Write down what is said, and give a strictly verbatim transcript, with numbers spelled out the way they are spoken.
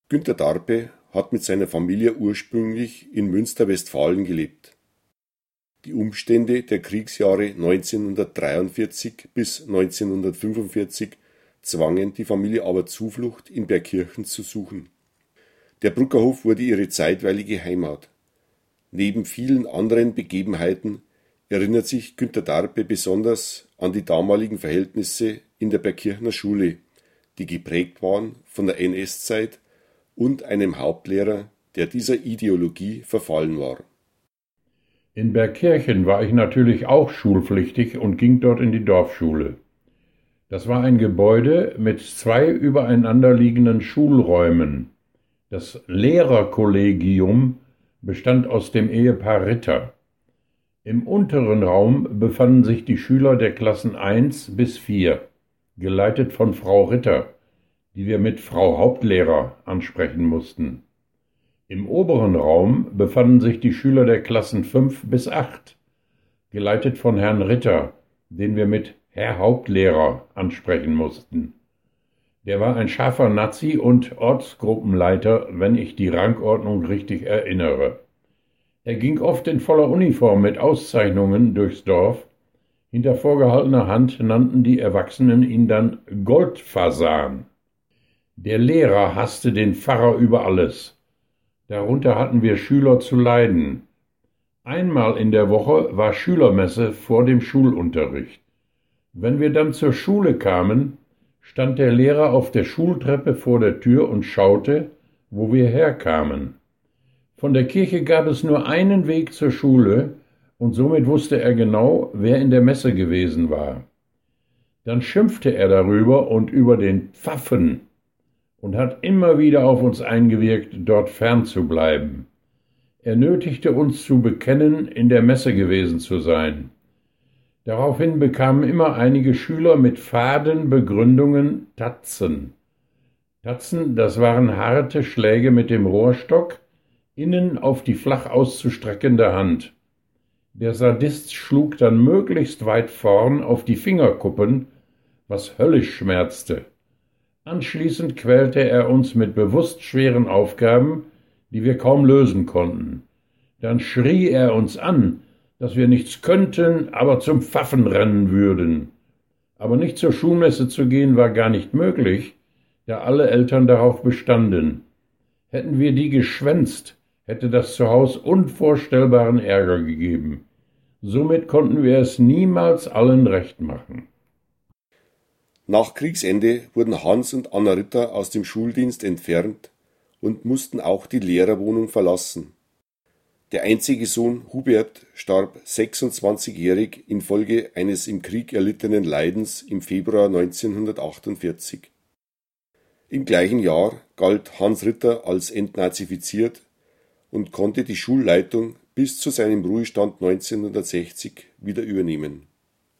Günter Darpe hat mit seiner Familie ursprünglich in Münster-Westfalen gelebt. Die Umstände der Kriegsjahre neunzehnhundertdreiundvierzig bis neunzehnhundertfünfundvierzig zwangen die Familie aber Zuflucht in Bergkirchen zu suchen. Der Bruckerhof wurde ihre zeitweilige Heimat. Neben vielen anderen Begebenheiten erinnert sich Günter Darpe besonders an die damaligen Verhältnisse in der Bergkirchener Schule, die geprägt waren von der N S-Zeit und einem Hauptlehrer, der dieser Ideologie verfallen war. In Bergkirchen war ich natürlich auch schulpflichtig und ging dort in die Dorfschule. Das war ein Gebäude mit zwei übereinander liegenden Schulräumen. Das Lehrerkollegium bestand aus dem Ehepaar Ritter. Im unteren Raum befanden sich die Schüler der Klassen eins bis vier, geleitet von Frau Ritter, die wir mit Frau Hauptlehrer ansprechen mussten. Im oberen Raum befanden sich die Schüler der Klassen fünf bis acht, geleitet von Herrn Ritter, den wir mit Herr Hauptlehrer ansprechen mussten. Der war ein scharfer Nazi und Ortsgruppenleiter, wenn ich die Rangordnung richtig erinnere. Er ging oft in voller Uniform mit Auszeichnungen durchs Dorf. Hinter vorgehaltener Hand nannten die Erwachsenen ihn dann Goldfasan. Der Lehrer hasste den Pfarrer über alles. Darunter hatten wir Schüler zu leiden. Einmal in der Woche war Schülermesse vor dem Schulunterricht. Wenn wir dann zur Schule kamen, stand der Lehrer auf der Schultreppe vor der Tür und schaute, wo wir herkamen. Von der Kirche gab es nur einen Weg zur Schule, und somit wusste er genau, wer in der Messe gewesen war. Dann schimpfte er darüber und über den Pfaffen und hat immer wieder auf uns eingewirkt, dort fern zu bleiben. Er nötigte uns zu bekennen, in der Messe gewesen zu sein. Daraufhin bekamen immer einige Schüler mit faden Begründungen Tatzen. Tatzen, das waren harte Schläge mit dem Rohrstock, innen auf die flach auszustreckende Hand. Der Sadist schlug dann möglichst weit vorn auf die Fingerkuppen, was höllisch schmerzte. Anschließend quälte er uns mit bewusst schweren Aufgaben, die wir kaum lösen konnten. Dann schrie er uns an, dass wir nichts könnten, aber zum Pfaffen rennen würden. Aber nicht zur Schulmesse zu gehen war gar nicht möglich, da alle Eltern darauf bestanden. Hätten wir die geschwänzt, hätte das zu Haus unvorstellbaren Ärger gegeben. Somit konnten wir es niemals allen recht machen. Nach Kriegsende wurden Hans und Anna Ritter aus dem Schuldienst entfernt und mussten auch die Lehrerwohnung verlassen. Der einzige Sohn Hubert starb sechsundzwanzigjährig infolge eines im Krieg erlittenen Leidens im Februar neunzehnhundertachtundvierzig. Im gleichen Jahr galt Hans Ritter als entnazifiziert und konnte die Schulleitung bis zu seinem Ruhestand neunzehnhundertsechzig wieder übernehmen.